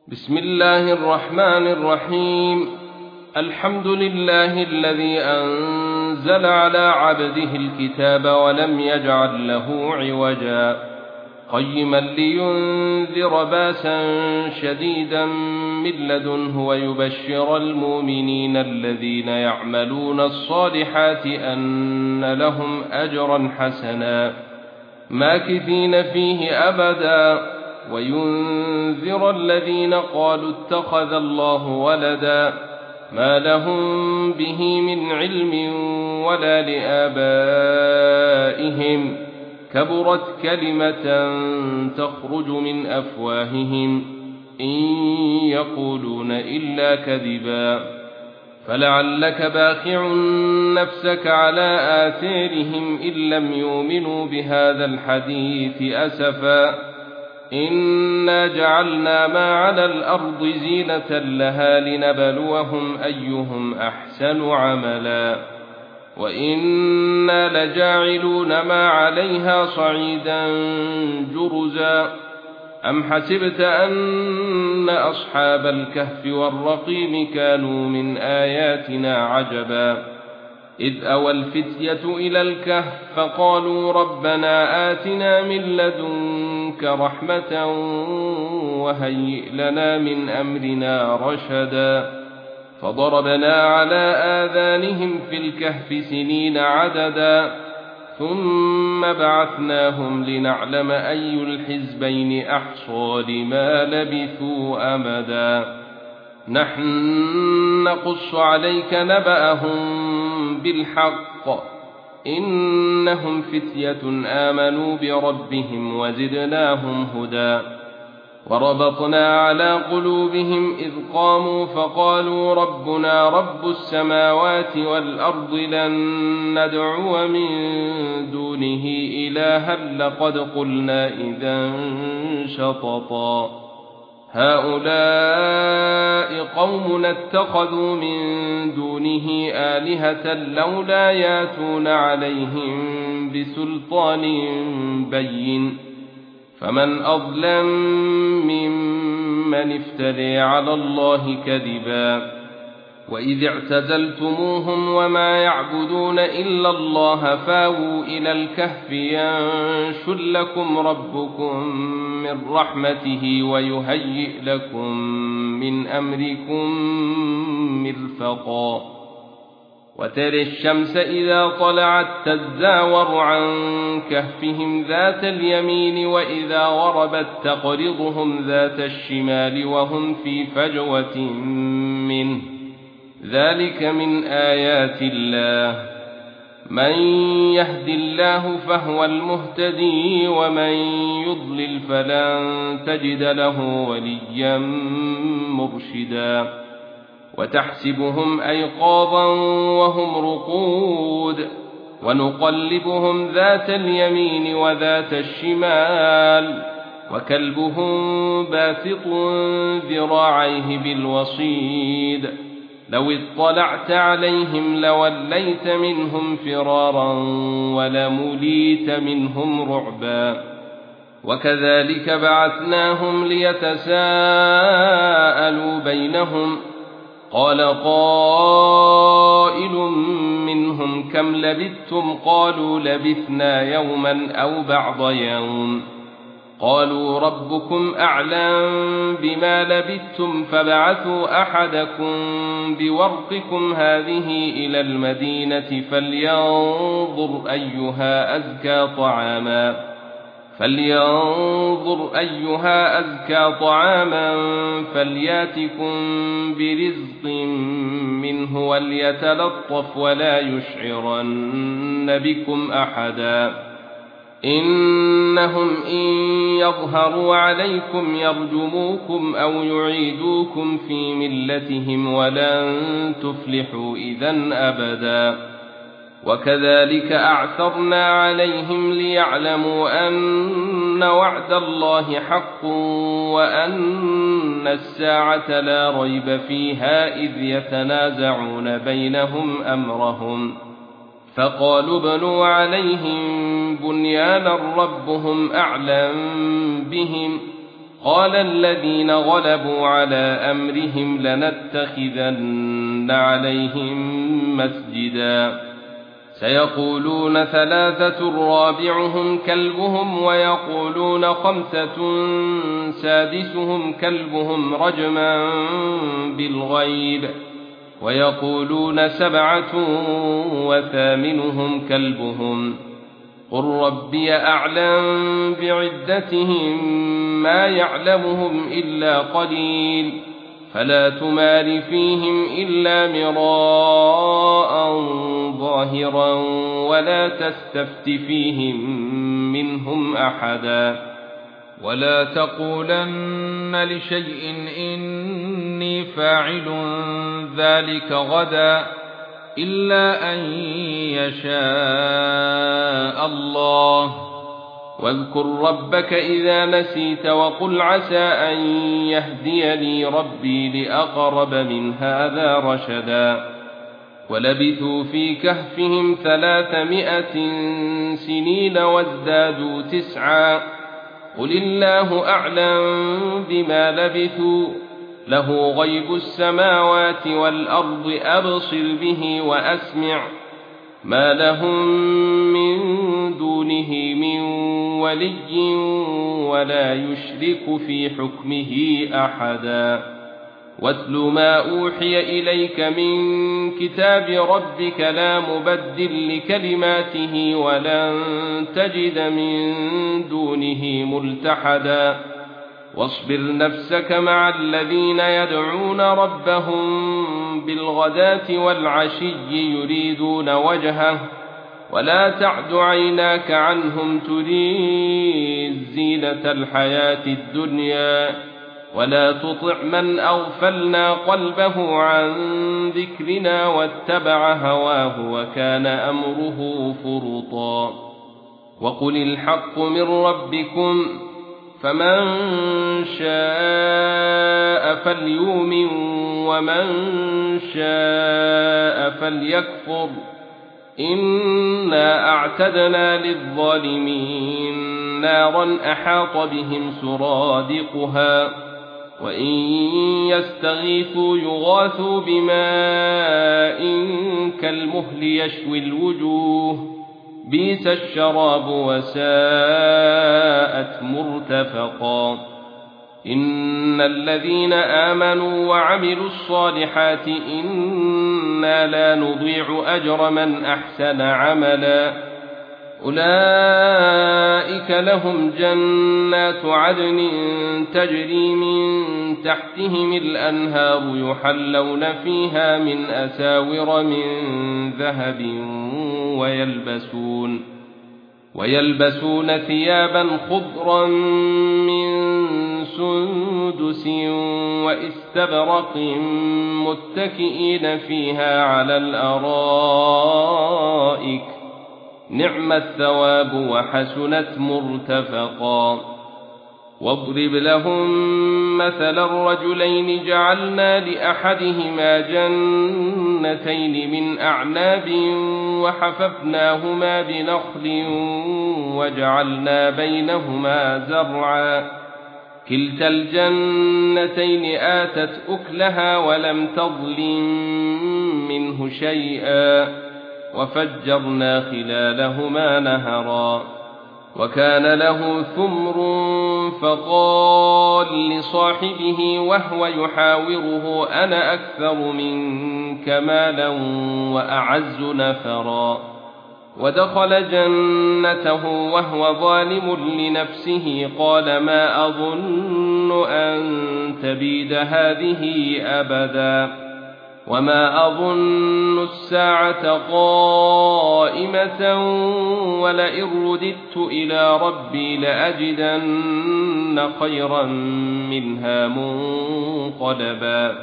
بسم الله الرحمن الرحيم. الحمد لله الذي أنزل على عبده الكتاب ولم يجعل له عوجا قيما لينذر باسا شديدا من لدنه ويبشر المؤمنين الذين يعملون الصالحات أن لهم أجرا حسنا ماكثين فيه أبدا وينذر الذين قالوا اتخذ الله ولدا ما لهم به من علم ولا لآبائهم كبرت كلمة تخرج من أفواههم إن يقولون إلا كذبا فلعلك باخع نفسك على آثارهم إن لم يؤمنوا بهذا الحديث أسفا إنا جعلنا ما على الأرض زينة لها لنبلوهم أيهم أحسن عملا وإنا لجاعلون ما عليها صعيدا جرزا أم حسبت أن أصحاب الكهف والرقيم كانوا من آياتنا عجبا إذ أوى الفتية إلى الكهف فقالوا ربنا آتنا من لدنك رحمة وهيئ لنا من أمرنا رشدا فضربنا على آذانهم في الكهف سنين عددا ثم بعثناهم لنعلم أي الحزبين أحصى لما لبثوا أمدا نحن نقص عليك نبأهم بالحق إنهم فتية آمنوا بربهم وزدناهم هدى وربطنا على قلوبهم إذ قاموا فقالوا ربنا رب السماوات والأرض لن ندعو من دونه إلها لقد قلنا إذا شططا هؤلاء قوم اتخذوا من دونه آلهة لولا ياتون عليهم بسلطان بين فمن أظلم ممن افترى على الله كذبا وإذ اعتزلتموهم وما يعبدون إلا الله فاووا إلى الكهف ينشر لكم ربكم من رحمته ويهيئ لكم من أمركم مرفقا وترى الشمس إذا طلعت تزاور عن كهفهم ذات اليمين وإذا غربت تقرضهم ذات الشمال وهم في فجوة منه ذلك من آيات الله من يهد الله فهو المهتدي ومن يضلل فلن تجد له وليا مرشدا وتحسبهم أيقاظا وهم رقود ونقلبهم ذات اليمين وذات الشمال وكلبهم باسط ذراعيه بالوصيد لو اطلعت عليهم لوليت منهم فرارا ولمليت منهم رعبا وكذلك بعثناهم ليتساءلوا بينهم قال قائل منهم كم لبثتم قالوا لبثنا يوما أو بعض يوم قالوا ربكم أعلم بما لبثتم فابعثوا أحدكم بورقكم هذه إلى المدينة فلينظر أيها أزكى طعاما فلياتكم برزق منه وليتلطف ولا يشعرن بكم أحدا إنهم إن يظهروا عليكم يرجموكم أو يعيدوكم في ملتهم ولن تفلحوا إذا أبدا وكذلك أعثرنا عليهم ليعلموا أن وعد الله حق وأن الساعة لا ريب فيها إذ يتنازعون بينهم أمرهم فقالوا ابنوا عليهم بنيانا ربهم أعلم بهم قال الذين غلبوا على أمرهم لنتخذن عليهم مسجدا سيقولون ثلاثة رابعهم كلبهم ويقولون خمسة سادسهم كلبهم رجما بالغيب ويقولون سبعة وثامنهم كلبهم قل ربي أعلم بعدتهم ما يعلمهم إلا قليل فلا تمار فيهم إلا مراء ظاهرا ولا تستفت فيهم منهم أحدا ولا تقولن لشيء إني فاعل ذلك غدا إلا أن يشاء الله واذكر ربك إذا نسيت وقل عسى أن يهديني ربي لأقرب من هذا رشدا ولبثوا في كهفهم 300 سنين وازدادوا 9 قل الله أعلم بما لبثوا له غيب السماوات والأرض أبصر به وأسمع ما لهم من دونه من ولي ولا يشرك في حكمه أحدا واتل ما أوحي إليك من كتاب ربك لا مبدل لكلماته ولن تجد من دونه ملتحدا واصبر نفسك مع الذين يدعون ربهم بالغداة والعشي يريدون وجهه ولا تعد عيناك عنهم تريد زينة الحياة الدنيا ولا تطع من أغفلنا قلبه عن ذكرنا واتبع هواه وكان أمره فرطا وقل الحق من ربكم فمن شاء فليؤمن ومن شاء فليكفر إنا أعتدنا للظالمين نارا أحاط بهم سرادقها وإن يستغيثوا يغاثوا بماء كالمهل يشوي الوجوه بئس الشراب وساءت مرتفقا إن الذين آمنوا وعملوا الصالحات إنا لا نضيع أجر من أحسن عملا أولئك لهم جنات عدن تجري من تحتهم الأنهار يحلون فيها من أساور من ذهب ويلبسون ثيابا خضرا من سندس واستبرق متكئين فيها على الأرائك نعم الثواب وحسنت مرتفقا واضرب لهم مثل الرجلين جعلنا لأحدهما جنتين من أعناب وحففناهما بنخل وجعلنا بينهما زرعا كلتا الجنتين آتت أكلها ولم تظلم منه شيئا وفجرنا خلالهما نهرا وكان له ثمر فقال لصاحبه وهو يحاوره أنا أكثر منك مالا وأعز نفرا ودخل جنته وهو ظالم لنفسه قال ما أظن أن تبيد هذه أبدا وما أظن الساعة قائمة ولئن رددت إلى ربي لأجدن خيرا منها منقلبا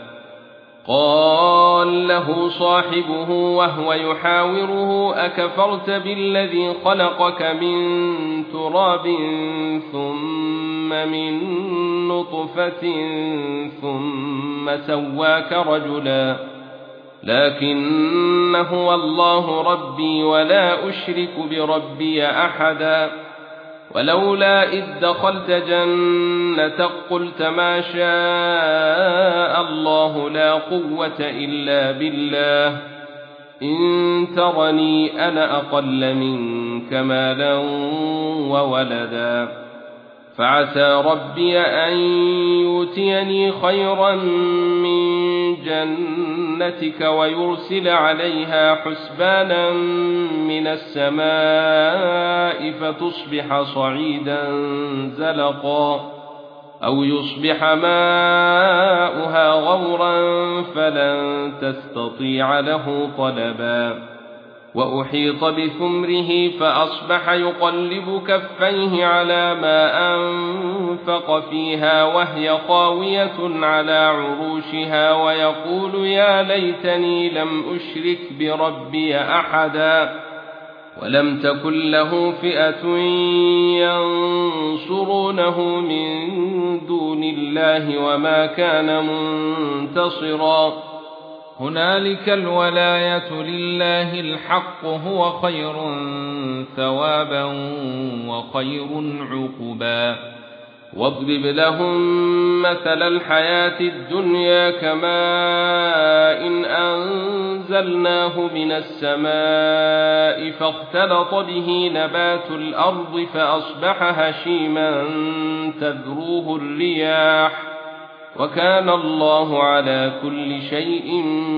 قال له صاحبه وهو يحاوره أكفرت بالذي خلقك من تراب ثم من نطفة ثم سواك رجلا لكن هو الله ربي ولا أشرك بربي أحدا ولولا إذ دخلت جنتك قلت ما شاء الله لا قوة إلا بالله إن ترني أنا أقل منك مالا وولدا فعسى ربي أن يؤتيني خيرا من جنتك ويرسل عليها حسبانا من السماء فتصبح صعيدا زلقا أو يصبح ماؤها غورا فلن تستطيع له طلبا وأحيط بثمره فأصبح يقلب كفيه على ما أنفق فيها وهي خاوية على عروشها ويقول يا ليتني لم أشرك بربي أحدا ولم تكن له فئة ينصرونه من دون الله وما كان منتصرا هنالك الولاية لله الحق هو خير ثوابا وخير عقبا واضرب لهم مثل الحياة الدنيا كماء إن أنزلناه من السماء فاختلط به نبات الأرض فأصبح هشيما تذروه الرياح وكان الله على كل شيء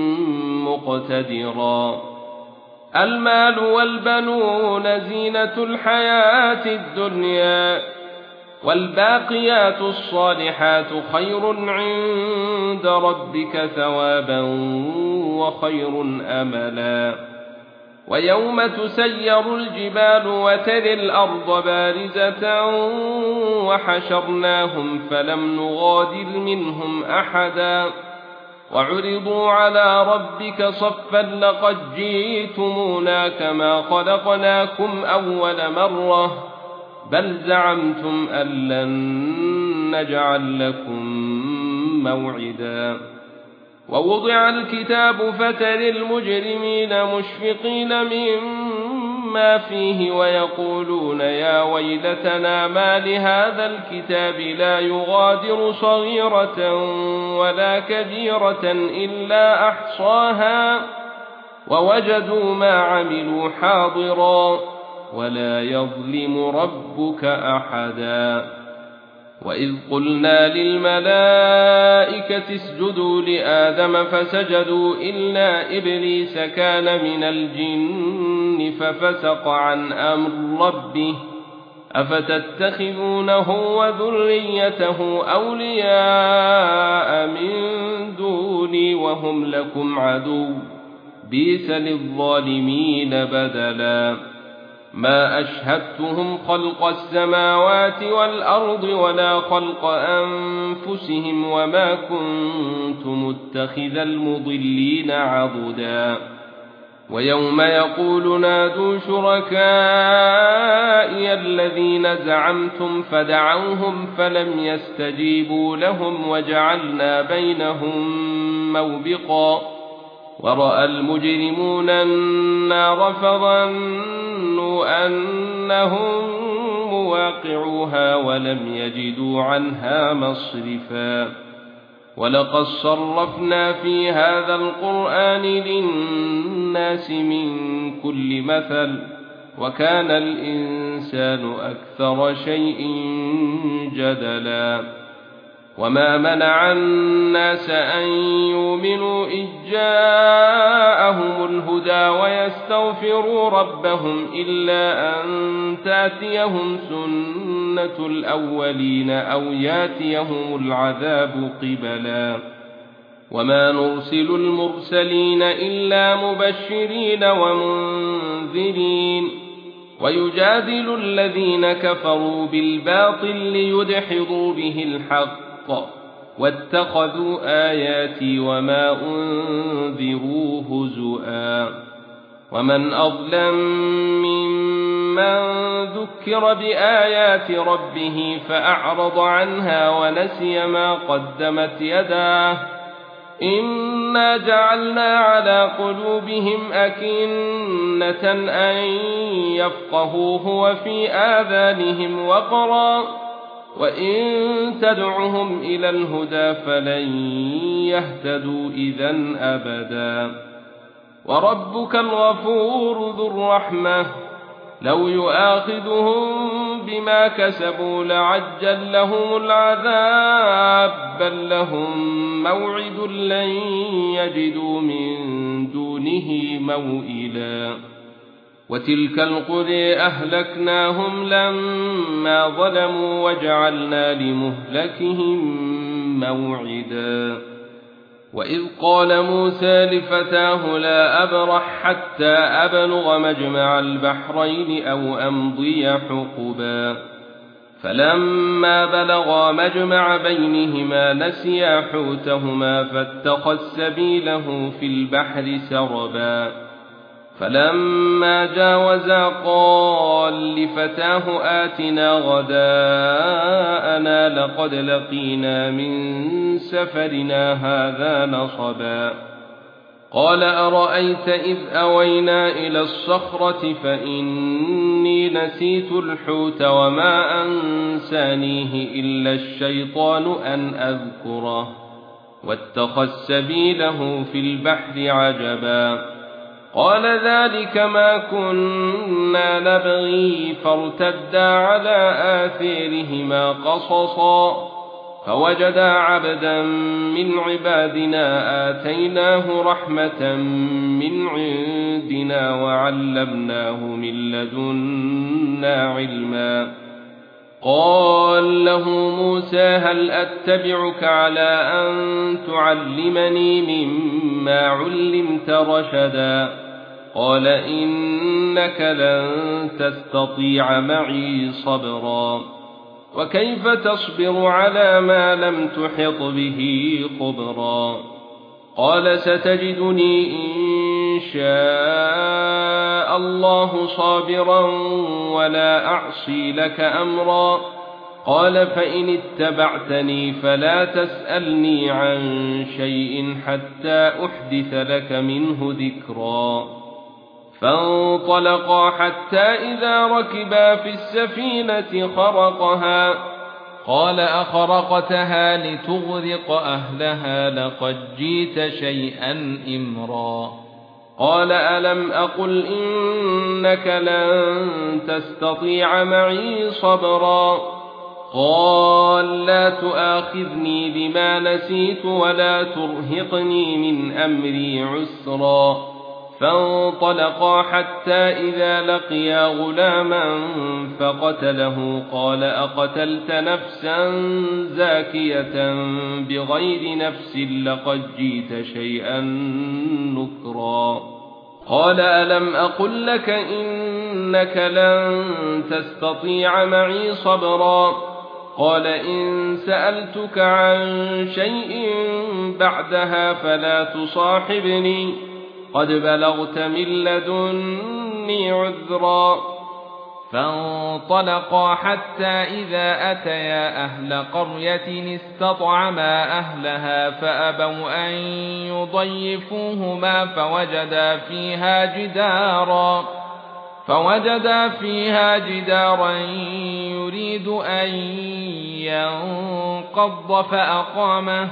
مقتدرا المال والبنون زينة الحياة الدنيا والباقيات الصالحات خير عند ربك ثوابا وخير أملا ويوم تسير الجبال وترى الأرض بارزة وحشرناهم فلم نغادر منهم أحدا وعرضوا على ربك صفا لقد جئتمونا كما خلقناكم أول مرة بل زعمتم أن لن نجعل لكم موعدا ووضع الكتاب فترى المجرمين مشفقين مما فيه ويقولون يا ويلتنا ما لهذا الكتاب لا يغادر صغيرة ولا كبيرة إلا أحصاها ووجدوا ما عملوا حاضرا ولا يظلم ربك أحدا وإذ قلنا للملائكة اسجدوا لآدم فسجدوا إلا إبليس كان من الجن ففسق عن أمر ربه أفتتخذونه وذريته أولياء من دوني وهم لكم عدو بئس للظالمين بدلا ما أشهدتهم خلق السماوات والأرض ولا خلق أنفسهم وما كنت متخذ المضلين عضدا ويوم يقول نادوا شركائي الذين زعمتم فدعوهم فلم يستجيبوا لهم وجعلنا بينهم موبقا ورأى المجرمون النار فظنوا أنهم مواقعوها ولم يجدوا عنها مصرفا ولقد صرفنا في هذا القرآن للناس من كل مثل وكان الإنسان أكثر شيء جدلا وما منع الناس أن يؤمنوا إذ جاءهم الهدى ويستغفروا ربهم إلا أن تأتيهم سنة الأولين أو يأتيهم العذاب قبلا وما نرسل المرسلين إلا مبشرين ومنذرين ويجادل الذين كفروا بالباطل ليدحضوا به الحق واتخذوا آياتي وما أنذروا هزؤا ومن أظلم ممن ذكر بآيات ربه فأعرض عنها ونسي ما قدمت يداه إنا جعلنا على قلوبهم أكنة أن يفقهوه وفي آذانهم وقرا وإن تدعهم إلى الهدى فلن يهتدوا إذا أبدا وربك الغفور ذو الرحمة لو يؤاخذهم بما كسبوا لعجل لهم العذاب بل لهم موعد لن يجدوا من دونه موئلا وتلك القرى أهلكناهم لما ظلموا وجعلنا لمهلكهم موعدا وإذ قال موسى لفتاه لا أبرح حتى أبلغ مجمع البحرين أو أمضي حقبا فلما بلغا مجمع بينهما نسيا حوتهما فاتخذ سبيله في البحر سربا فلما جاوزا قال لفتاه آتنا غداءنا لقد لقينا من سفرنا هذا نصبا قال أرأيت إذ أوينا إلى الصخرة فإني نسيت الحوت وما أنسانيه إلا الشيطان أن أذكره واتخذ سبيله في البحر عجبا قال ذلك ما كنا نبغي فارتدا على آثارهما قصصا فوجدا عبدا من عبادنا آتيناه رحمة من عندنا وعلمناه من لدنا علما قال له موسى هل أتبعك على أن تعلمني مما علمت رشدا قال إنك لن تستطيع معي صبرا وكيف تصبر على ما لم تحط به خبرا قال ستجدني إن شاء الله صابرا ولا أعصي لك أمرا قال فإن اتبعتني فلا تسألني عن شيء حتى أحدث لك منه ذكرا فانطلقا حتى إذا ركبا في السفينة خرقها قال أخرقتها لتغرق أهلها لقد جئت شيئا إمرا قال ألم أقل إنك لن تستطيع معي صبرا قال لا تؤاخذني بما نسيت ولا ترهقني من أمري عسرا فانطلقا حتى إذا لقيا غلاما فقتله قال أقتلت نفسا زاكية بغير نفس لقد جئت شيئا نكرا قال ألم أقل لك إنك لن تستطيع معي صبرا قال إن سألتك عن شيء بعدها فلا تصاحبني قد بلغت من لدني عذرا فانطلقا حتى إذا أتيا أهل قرية استطعما أهلها فأبوا أن يضيفوهما فوجدا فيها جدارا يريد أن ينقض فأقامه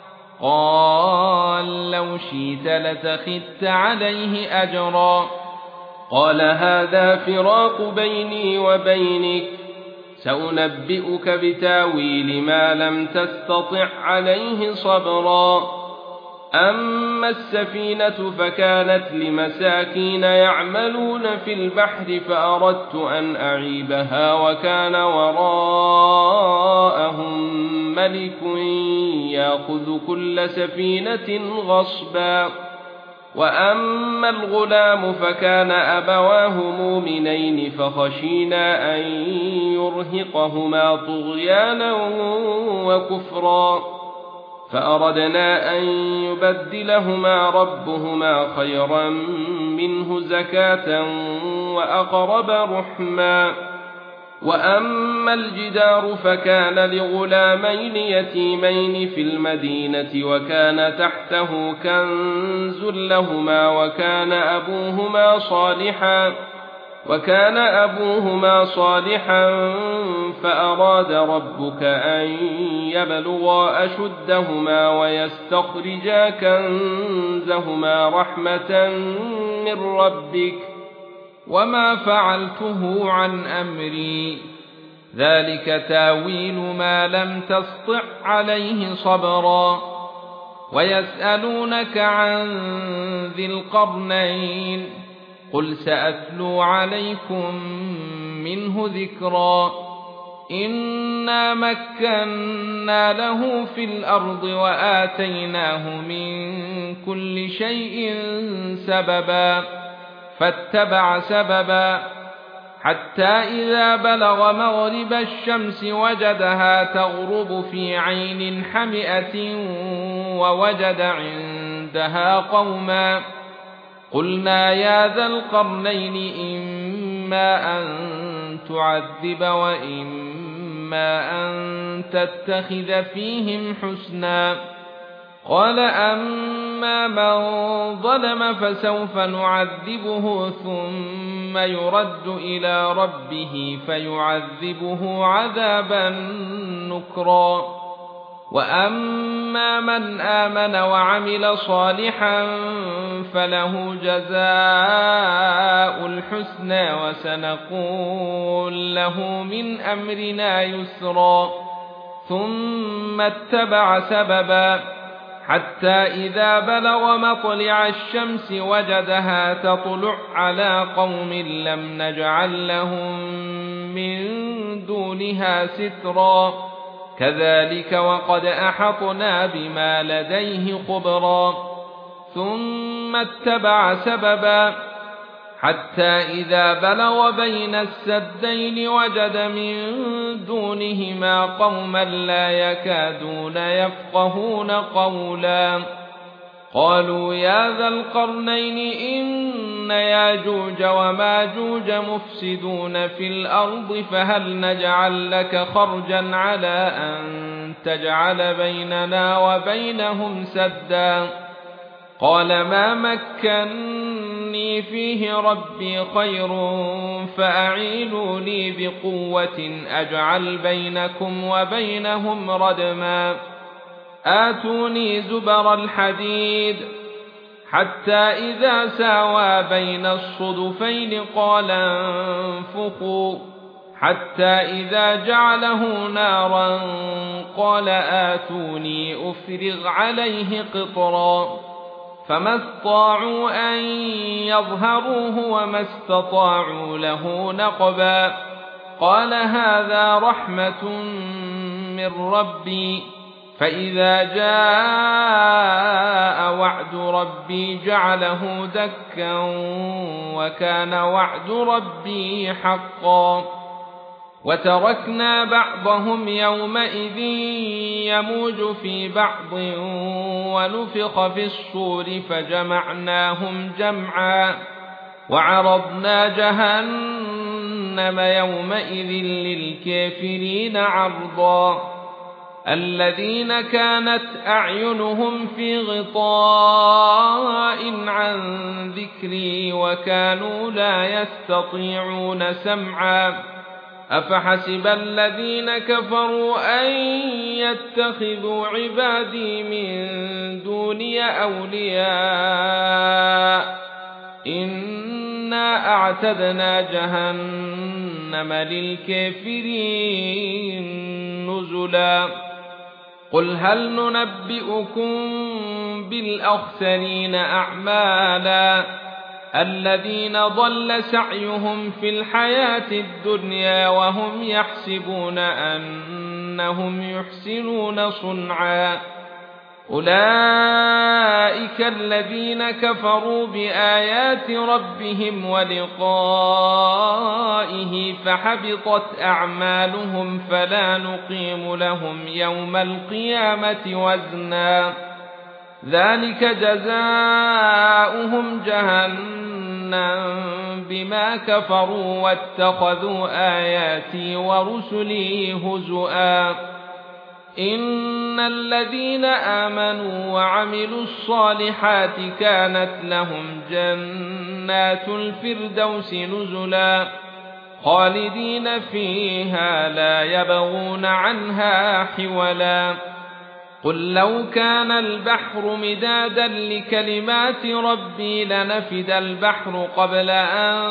قال لو شئت لاتخذت عليه أجرا قال هذا فراق بيني وبينك سأنبئك بتاويل ما لم تستطع عليه صبرا أما السفينة فكانت لمساكين يعملون في البحر فأردت أن أعيبها وكان وراءهم ملك يأخذ كل سفينة غصبا وأما الغلام فكان أبواه مؤمنين فخشينا أن يرهقهما طغيانا وكفرا فأردنا أن يبدلهما ربهما خيرا منه زكاة وأقرب رحما وأما الجدار فكان لغلامين يتيمين في المدينة وكان تحته كنز لهما وكان أبوهما صالحا فأراد ربك أن يبلغا أشدهما ويستخرجا كنزهما رحمة من ربك وما فعلته عن أمري ذلك تاويل ما لم تسطع عليه صبرا ويسألونك عن ذي القرنين قل سأتلو عليكم منه ذكرا إنا مكنا له في الأرض وآتيناه من كل شيء سببا فاتبع سببا حتى إذا بلغ مغرب الشمس وجدها تغرب في عين حمئة ووجد عندها قوما قلنا يا ذا القرنين إما أن تعذب وإما أن تتخذ فيهم حسنا قال أما من ظلم فسوف نعذبه ثم يرد إلى ربه فيعذبه عذابا نكرا وأما من آمن وعمل صالحا فله جزاء الحسنى وسنقول له من أمرنا يسرا ثم اتبع سببا حتى إذا بلغ مطلع الشمس وجدها تطلع على قوم لم نجعل لهم من دونها سترا كذلك وقد أحطنا بما لديه خبرا ثم اتبع سببا حتى إذا بلغ بين السدين وجد من دونهما قوما لا يكادون يفقهون قولا قالوا يا ذا القرنين إن ياجوج وماجوج مفسدون في الأرض فهل نجعل لك خرجا على أن تجعل بيننا وبينهم سدا قال ما مكنني فيه ربي خير فأعينوني بقوة أجعل بينكم وبينهم ردما آتوني زبر الحديد حتى إذا ساوى بين الصدفين قال انفخوا حتى إذا جعله نارا قال آتوني أفرغ عليه قطرا فما استطاعوا أن يظهروه وما استطاعوا له نقبا قال هذا رحمة من ربي فإذا جاء وعد ربي جعله دكا وكان وعد ربي حقا وتركنا بعضهم يومئذ يموج في بعض ونفخ في الصور فجمعناهم جمعا وعرضنا جهنم يومئذ للكافرين عرضا الذين كانت أعينهم في غطاء عن ذكري وكانوا لا يستطيعون سمعا أفحسب الذين كفروا أن يتخذوا عبادي من دوني أولياء إنا أعتدنا جهنم للكافرين نزلا قل هل ننبئكم بالأخسرين أعمالا الذين ضل سعيهم في الحياة الدنيا وهم يحسبون أنهم يحسنون صنعا أولئك الذين كفروا بآيات ربهم ولقائه فحبطت أعمالهم فلا نقيم لهم يوم القيامة وزنا ذلك جزاؤهم جهنم بما كفروا واتخذوا آياتي ورسلي هزؤا إن الذين آمنوا وعملوا الصالحات كانت لهم جنات الفردوس نزلا خالدين فيها لا يبغون عنها حولا قل لو كان البحر مدادا لكلمات ربي لنفد البحر قبل أن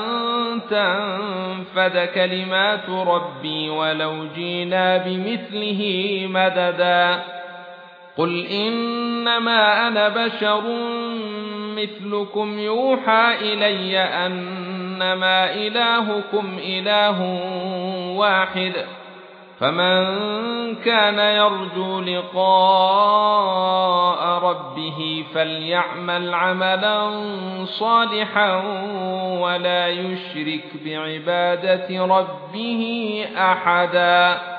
تنفد كلمات ربي ولو جينا بمثله مددا قل إنما أنا بشر مثلكم يوحى إلي أنما إلهكم إله واحد فمن كان يرجو لقاء ربه فليعمل عملا صالحا ولا يشرك بعبادة ربه أحدا